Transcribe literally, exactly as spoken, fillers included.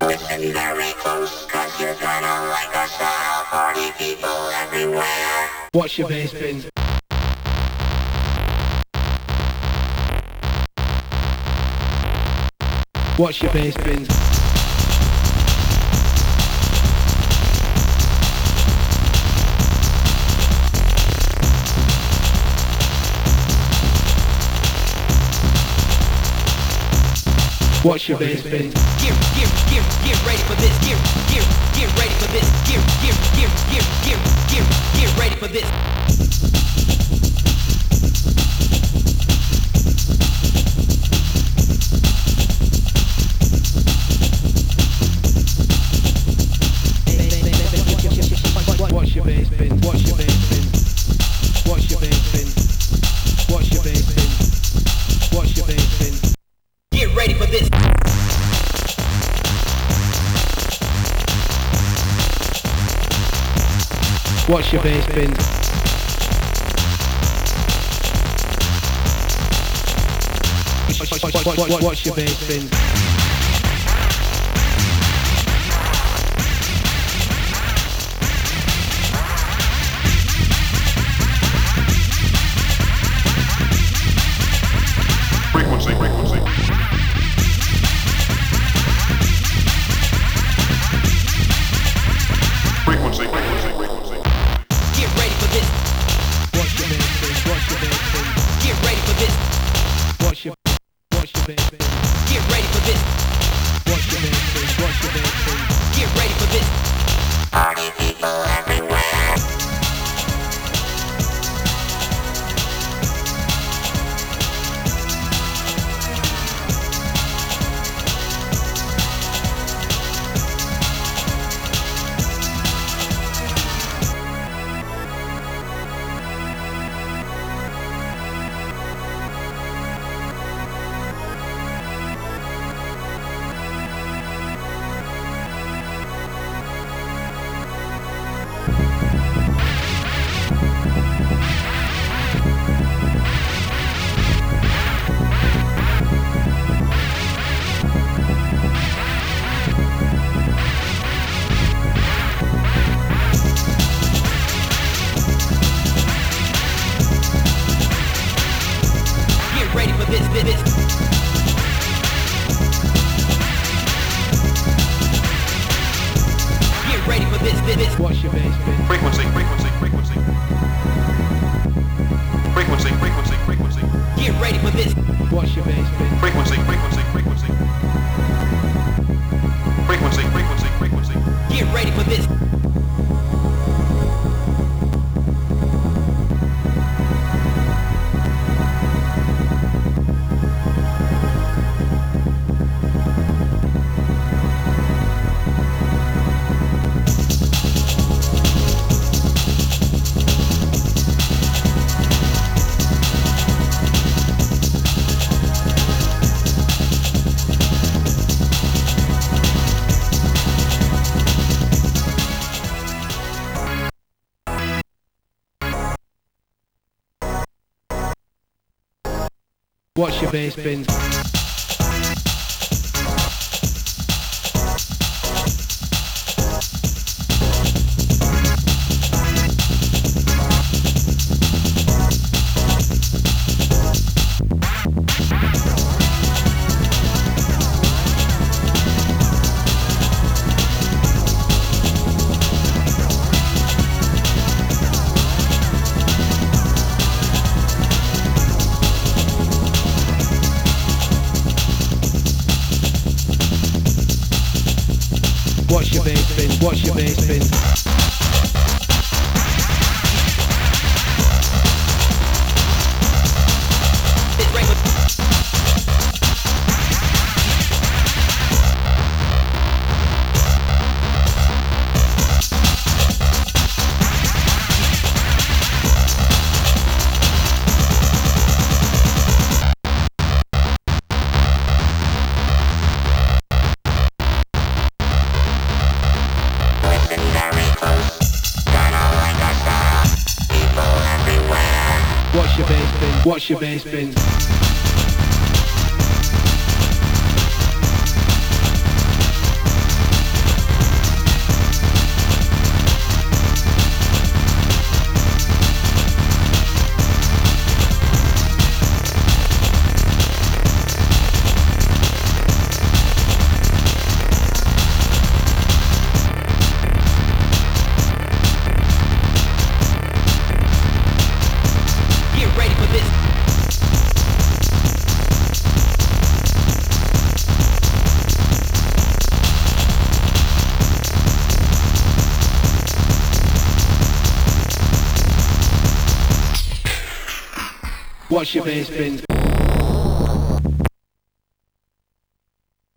Listen very close, cause you're gonna like our style. Party people everywhere. Watch your bass bin. Watch your bass bin. Watch your bass bin. Get, get, get, get ready for this. Get, get, get ready for this. Get, get, get, get, get, get, get ready for this. Watch your bass bin. Watch your bass bin. Watch your bass bin. Watch your bass bin. Watch your bass bin. Get ready for this. Watch your bass bin. Watch your bass bin. Frequency, frequency. Frequency, frequency, frequency. Get ready for this. Watch your bass bin. Watch your bass bin. Get ready for this. Watch your watch your bass bin. Get ready for this. Watch your bass bin. Watch your bass bin. Get ready for this. Party people everywhere. Get ready for this, this, this. Get ready for this, this, this. Watch your bass bin. Frequency, frequency, frequency. Frequency, frequency, frequency. Get ready for this. Watch your bass bin. Frequency, frequency, frequency. Frequency, frequency, frequency. Get ready for this. Watch your bass bin. Watch your bass bin. Watch your bass bin. It's right with Listen very close, gonna like our style. People everywhere. Watch your bass bin. Watch your bass bin. for this. Watch your bass bin.